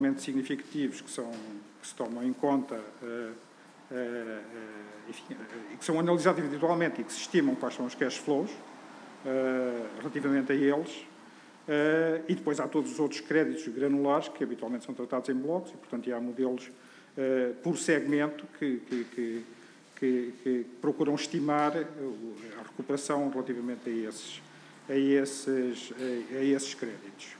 significativos que se tomam em conta, enfim, e que são analisados individualmente e que se estimam quais são os cash flows relativamente a eles, e depois há todos os outros créditos granulares que habitualmente são tratados em blocos e, portanto, há modelos por segmento que procuram estimar a recuperação relativamente a esses créditos.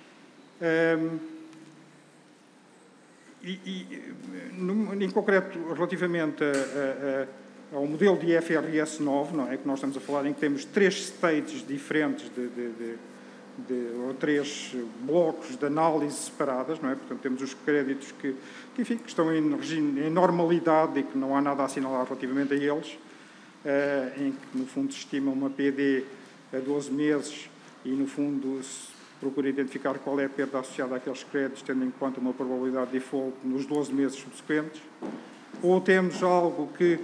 Em concreto, relativamente ao modelo de IFRS 9, não é, que nós estamos a falar, em que temos 3 stages diferentes ou 3 blocos de análise separadas, não é? Portanto, temos os créditos que estão em normalidade e que não há nada a assinalar relativamente a eles, em que, no fundo, se estima uma PD a 12 meses e, no fundo, se procura identificar qual é a perda associada àqueles créditos, tendo em conta uma probabilidade de default nos 12 meses subsequentes. Ou temos algo que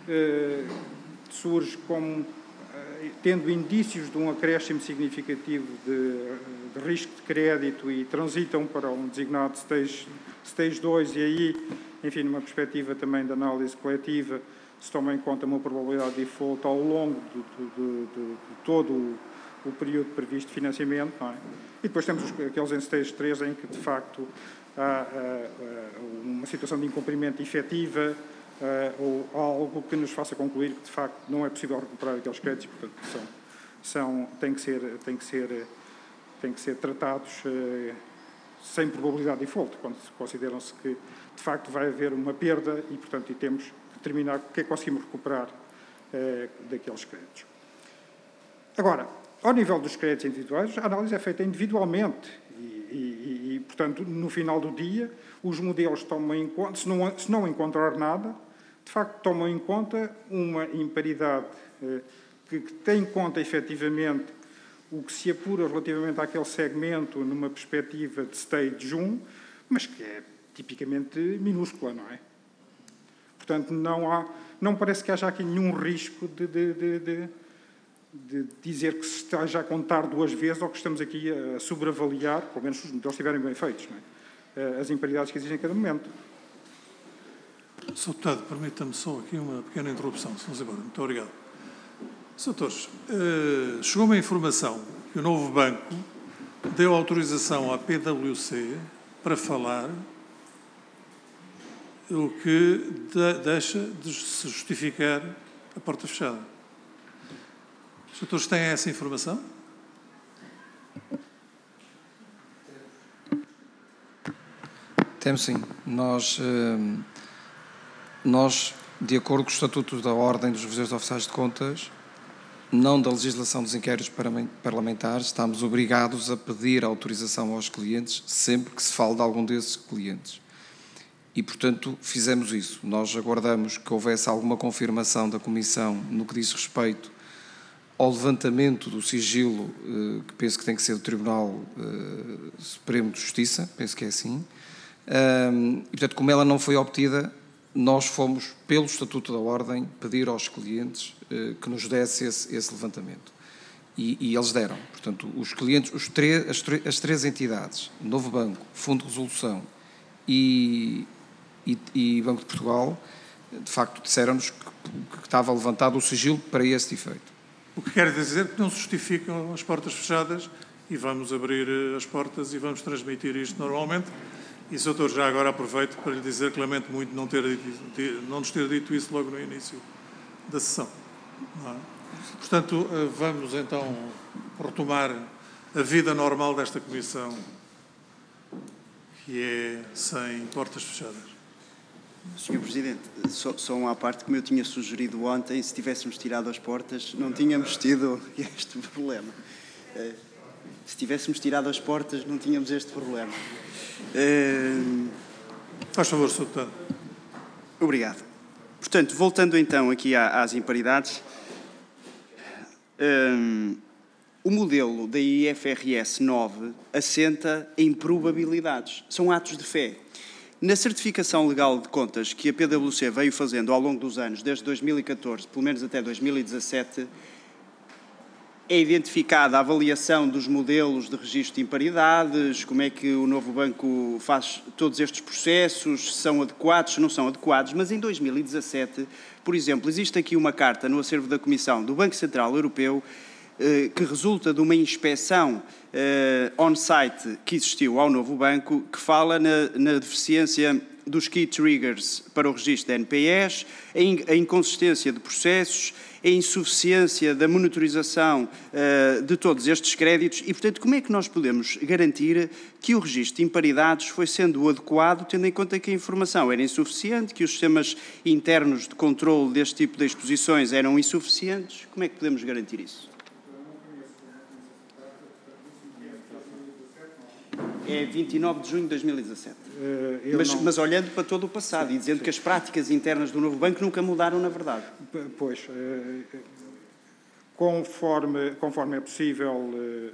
surge como tendo indícios de um acréscimo significativo de risco de crédito e transitam para um designado Stage 2 e aí, enfim, numa perspectiva também de análise coletiva, se toma em conta uma probabilidade de default ao longo de todo o período previsto de financiamento, não é? E depois temos aqueles em Stage 3 em que, de facto, há uma situação de incumprimento efetiva ou algo que nos faça concluir que, de facto, não é possível recuperar aqueles créditos, portanto, têm que ser tratados sem probabilidade de default, quando consideram-se que, de facto, vai haver uma perda e, portanto, temos que determinar o que é que conseguimos recuperar daqueles créditos. Agora, ao nível dos créditos individuais, a análise é feita individualmente e, portanto, no final do dia, os modelos tomam em conta, se não encontrar nada, de facto, tomam em conta uma imparidade que tem em conta, efetivamente, o que se apura relativamente àquele segmento numa perspectiva de Stage 1, mas que é tipicamente minúscula, não é? Portanto, não parece que haja aqui nenhum risco de dizer que se está já a contar 2 vezes ou que estamos aqui a sobreavaliar, pelo menos se os modelos estiverem bem feitos, não é? As imparidades que existem em cada momento. Sr. Deputado, permita-me só aqui uma pequena interrupção, se vamos embora. Muito obrigado. Sr. Torres, chegou-me a informação que o novo banco deu autorização à PwC para falar, o que deixa de se justificar a porta fechada. Os senhores têm essa informação? Temos sim. Nós, de acordo com o Estatuto da Ordem dos Revisores Oficiais de Contas, não da legislação dos inquéritos parlamentares, estamos obrigados a pedir autorização aos clientes sempre que se fale de algum desses clientes. E, portanto, fizemos isso. Nós aguardamos que houvesse alguma confirmação da Comissão no que diz respeito ao levantamento do sigilo, que penso que tem que ser do Tribunal Supremo de Justiça, penso que é assim. E, portanto, como ela não foi obtida, nós fomos, pelo Estatuto da Ordem, pedir aos clientes que nos desse esse levantamento. E eles deram. Portanto, os clientes, as 3 entidades, Novo Banco, Fundo de Resolução e Banco de Portugal, de facto, disseram-nos que estava levantado o sigilo para este efeito. O que quer dizer que não se justificam as portas fechadas e vamos abrir as portas e vamos transmitir isto normalmente. E, Sr. Doutor, já agora aproveito para lhe dizer que lamento muito não nos ter dito isso logo no início da sessão. Não é? Portanto, vamos então retomar a vida normal desta comissão, que é sem portas fechadas. Sr. Presidente, só uma parte, como eu tinha sugerido ontem, se tivéssemos tirado as portas, não tínhamos tido este problema. Se tivéssemos tirado as portas, não tínhamos este problema. Faz favor, Sr. Deputado. Obrigado. Portanto, voltando então aqui às imparidades, o modelo da IFRS 9 assenta em probabilidades. São atos de fé. Na certificação legal de contas que a PwC veio fazendo ao longo dos anos, desde 2014, pelo menos até 2017, É identificada a avaliação dos modelos de registro de imparidades, como é que o novo banco faz todos estes processos, se são adequados, se não são adequados, mas em 2017, por exemplo, existe aqui uma carta no acervo da Comissão do Banco Central Europeu que resulta de uma inspeção on-site que existiu ao novo banco, que fala na deficiência dos key triggers para o registro de NPEs, a inconsistência de processos, a insuficiência da monitorização de todos estes créditos e, portanto, como é que nós podemos garantir que o registro de imparidades foi sendo adequado, tendo em conta que a informação era insuficiente, que os sistemas internos de controle deste tipo de exposições eram insuficientes? Como é que podemos garantir isso? É 29 de junho de 2017. Mas olhando para todo o passado e dizendo que as práticas internas do novo banco nunca mudaram, na verdade. Pois, conforme é possível,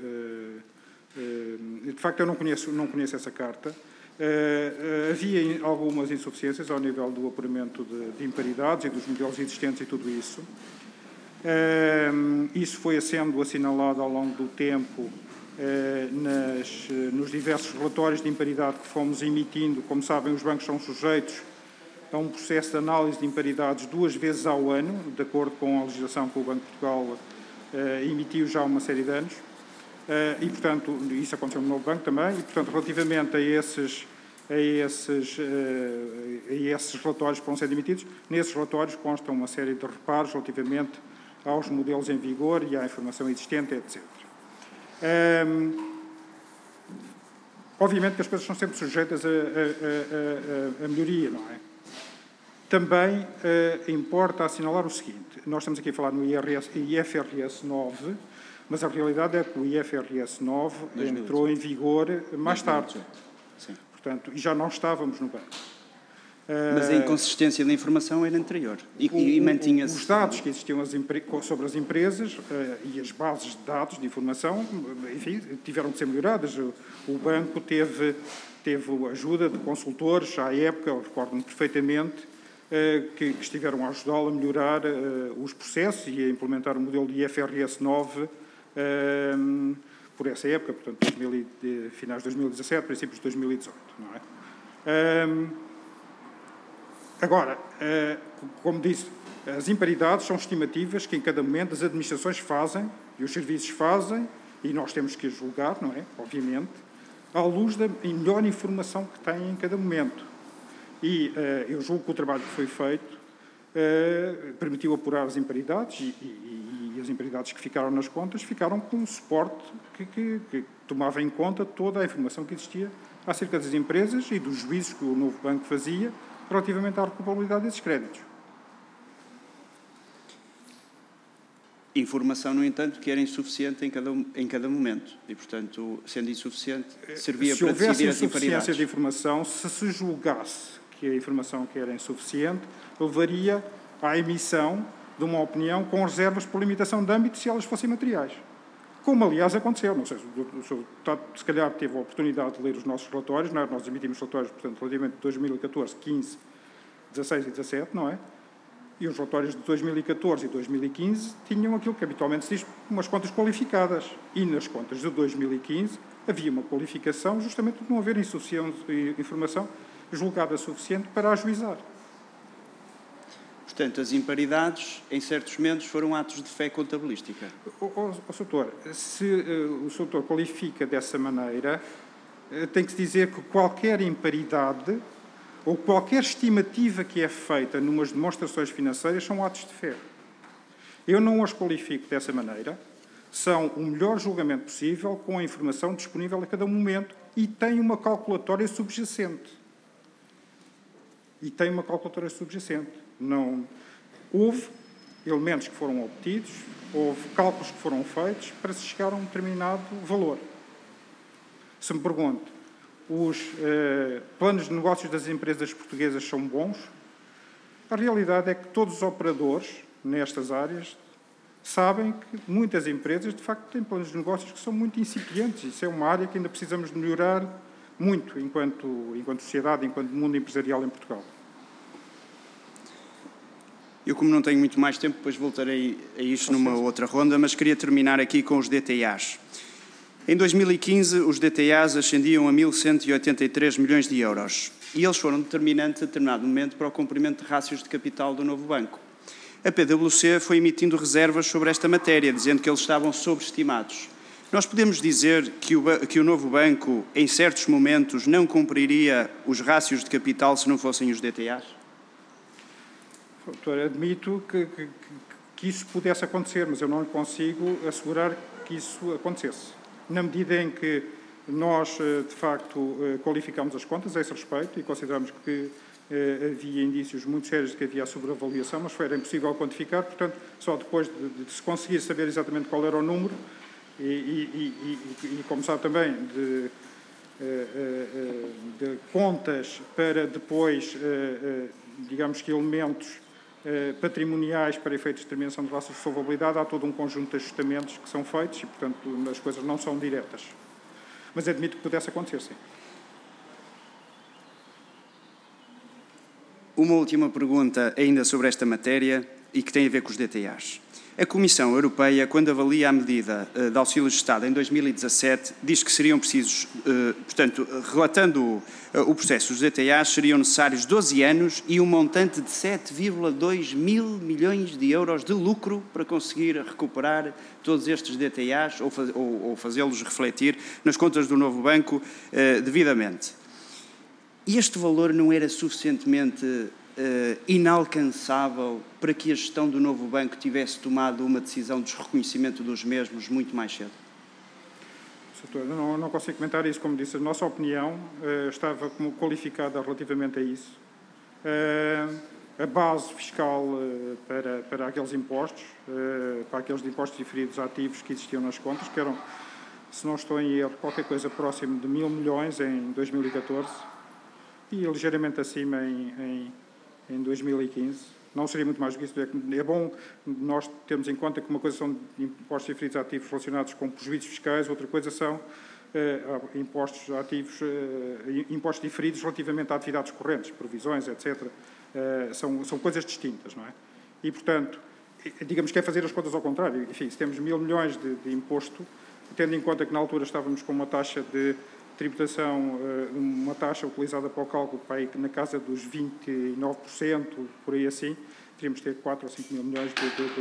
de facto eu não conheço essa carta. Havia algumas insuficiências ao nível do apuramento de imparidades e dos modelos existentes e tudo isso. Isso foi sendo assinalado ao longo do tempo nos diversos relatórios de imparidade que fomos emitindo. Como sabem, os bancos são sujeitos a um processo de análise de imparidades 2 vezes ao ano, de acordo com a legislação que o Banco de Portugal emitiu já há uma série de anos. E, portanto, isso aconteceu no novo banco também, e, portanto, relativamente a esses relatórios que vão ser emitidos, nesses relatórios constam uma série de reparos relativamente aos modelos em vigor e à informação existente, etc. Obviamente que as coisas são sempre sujeitas a melhoria, não é? Também importa assinalar o seguinte: nós estamos aqui a falar no IFRS 9, mas a realidade é que o IFRS 9 entrou em vigor mais tarde. Sim. Portanto, e já não estávamos no banco. Mas a inconsistência da informação era anterior e mantinha-se. Os dados que existiam sobre as empresas e as bases de dados de informação, enfim, tiveram que ser melhoradas. O banco teve a ajuda de consultores à época, eu recordo-me perfeitamente, que estiveram a ajudá-lo a melhorar os processos e a implementar o modelo de IFRS 9 por essa época, portanto, finais de 2017, princípios de 2018, não é? Agora, como disse, as imparidades são estimativas que em cada momento as administrações fazem e os serviços fazem, e nós temos que julgar, não é? Obviamente, à luz da melhor informação que têm em cada momento. E eu julgo que o trabalho que foi feito permitiu apurar as imparidades e as imparidades que ficaram nas contas ficaram com um suporte que tomava em conta toda a informação que existia acerca das empresas e dos juízos que o novo banco fazia relativamente à recuperabilidade desses créditos. Informação, no entanto, que era insuficiente em cada momento e, portanto, sendo insuficiente, servia para decidir as imparidades. Se houvesse insuficiência de informação, se julgasse que a informação que era insuficiente, levaria à emissão de uma opinião com reservas por limitação de âmbito se elas fossem materiais. Como, aliás, aconteceu. Não sei se o Sr. Deputado, se calhar, teve a oportunidade de ler os nossos relatórios, não é? Nós emitimos relatórios, portanto, relativamente de 2014, 15, 16 e 17, não é? E os relatórios de 2014 e 2015 tinham aquilo que habitualmente se diz, umas contas qualificadas. E nas contas de 2015 havia uma qualificação justamente de não haver informação julgada suficiente para ajuizar. Portanto, as imparidades, em certos momentos, foram atos de fé contabilística. Soutor, se o Soutor qualifica dessa maneira, tem que se dizer que qualquer imparidade ou qualquer estimativa que é feita numas demonstrações financeiras são atos de fé. Eu não as qualifico dessa maneira, são o melhor julgamento possível com a informação disponível a cada momento e tem uma calculatória subjacente. Não houve elementos que foram obtidos, houve cálculos que foram feitos para se chegar a um determinado valor. Se me pergunto, os planos de negócios das empresas portuguesas são bons? A realidade é que todos os operadores nestas áreas sabem que muitas empresas, de facto, têm planos de negócios que são muito incipientes. Isso é uma área que ainda precisamos de melhorar muito enquanto sociedade, enquanto mundo empresarial em Portugal. Eu, como não tenho muito mais tempo, depois voltarei a isto numa outra ronda, mas queria terminar aqui com os DTAs. Em 2015, os DTAs ascendiam a 1.183 milhões de euros e eles foram determinantes a determinado momento para o cumprimento de rácios de capital do novo banco. A PwC foi emitindo reservas sobre esta matéria, dizendo que eles estavam sobreestimados. Nós podemos dizer que o novo banco, em certos momentos, não cumpriria os rácios de capital se não fossem os DTAs? Doutor, admito que isso pudesse acontecer, mas eu não consigo assegurar que isso acontecesse. Na medida em que nós, de facto, qualificamos as contas a esse respeito e consideramos que havia indícios muito sérios de que havia sobreavaliação, mas era impossível quantificar, portanto, só depois de se conseguir saber exatamente qual era o número e como sabe também, de contas para depois, digamos que elementos patrimoniais para efeitos de determinação de rácios de solvabilidade, há todo um conjunto de ajustamentos que são feitos e, portanto, as coisas não são diretas. Mas admito que pudesse acontecer, sim. Uma última pergunta ainda sobre esta matéria e que tem a ver com os DTAs. A Comissão Europeia, quando avalia a medida de auxílio de Estado em 2017, diz que seriam precisos, portanto, relatando o processo, os DTAs seriam necessários 12 anos e um montante de 7,2 mil milhões de euros de lucro para conseguir recuperar todos estes DTAs ou fazê-los refletir nas contas do novo banco devidamente. E este valor não era suficientemente inalcançável para que a gestão do novo banco tivesse tomado uma decisão de reconhecimento dos mesmos muito mais cedo? Doutor, não consigo comentar isso. Como disse, a nossa opinião estava como qualificada relativamente a isso. A base fiscal para aqueles impostos, para aqueles impostos diferidos ativos que existiam nas contas, que eram, se não estou em erro, qualquer coisa próximo de 1.000 milhões em 2014 e ligeiramente acima em 2015. Não seria muito mais do que isso. É bom nós termos em conta que uma coisa são impostos diferidos ativos relacionados com prejuízos fiscais, outra coisa são impostos ativos, impostos diferidos relativamente a atividades correntes, provisões, etc. São coisas distintas, não é? E, portanto, digamos que é fazer as contas ao contrário. Enfim, se temos 1.000 milhões de imposto, tendo em conta que na altura estávamos com uma taxa de tributação, uma taxa utilizada para o cálculo na casa dos 29%, por aí assim, teríamos de ter 4 ou 5 mil milhões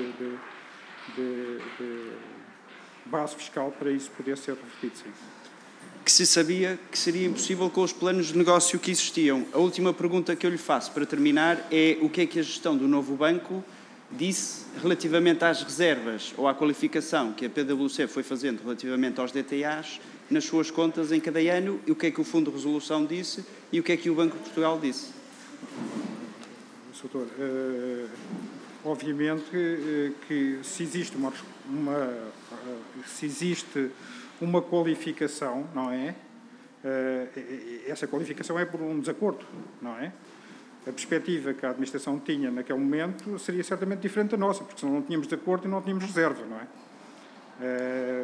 de base fiscal para isso poder ser revertido, sim. Que se sabia que seria impossível com os planos de negócio que existiam. A última pergunta que eu lhe faço para terminar é o que é que a gestão do novo banco disse relativamente às reservas ou à qualificação que a PwC foi fazendo relativamente aos DTAs nas suas contas em cada ano, e o que é que o Fundo de Resolução disse e o que é que o Banco de Portugal disse? Doutor, obviamente que se existe uma qualificação, não é? Essa qualificação é por um desacordo, não é? A perspectiva que a administração tinha naquele momento seria certamente diferente da nossa, porque senão não tínhamos desacordo e não tínhamos reserva, não é?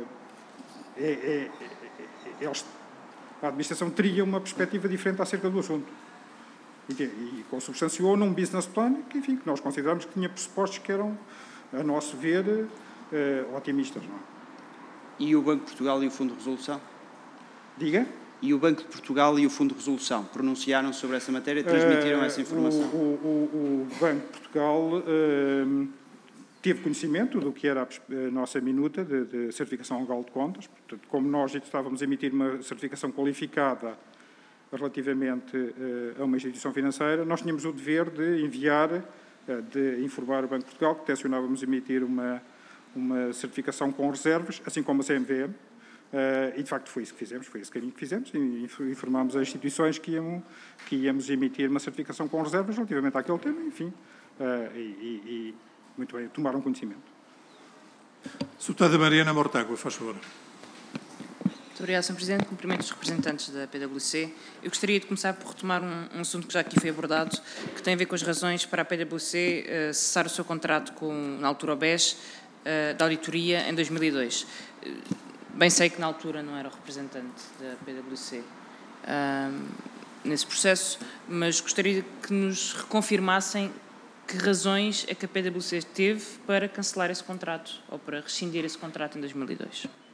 A administração teria uma perspectiva diferente acerca do assunto e consubstanciou num business plan que, enfim, que nós consideramos que tinha pressupostos que eram, a nosso ver, otimistas, não é? E o Banco de Portugal e o Fundo de Resolução? Diga? E o Banco de Portugal e o Fundo de Resolução pronunciaram sobre essa matéria, transmitiram essa informação? O Banco de Portugal teve conhecimento do que era a nossa minuta de certificação legal de contas. Portanto, como nós estávamos a emitir uma certificação qualificada relativamente a uma instituição financeira, nós tínhamos o dever de enviar, de informar o Banco de Portugal que tencionávamos emitir uma certificação com reservas, assim como a CMVM, e de facto foi isso que fizemos, foi esse caminho que fizemos, e informámos as instituições que íamos emitir uma certificação com reservas relativamente àquele tema, enfim, muito bem, tomaram conhecimento. Deputada Mariana Mortágua, faz favor. Muito obrigada, Sr. Presidente. Cumprimento os representantes da PwC. Eu gostaria de começar por retomar um assunto que já aqui foi abordado, que tem a ver com as razões para a PwC cessar o seu contrato na altura o BES, da auditoria em 2002. Bem sei que na altura não era o representante da PwC nesse processo, mas gostaria que nos reconfirmassem que razões é que a PwC teve para cancelar esse contrato ou para rescindir esse contrato em 2002?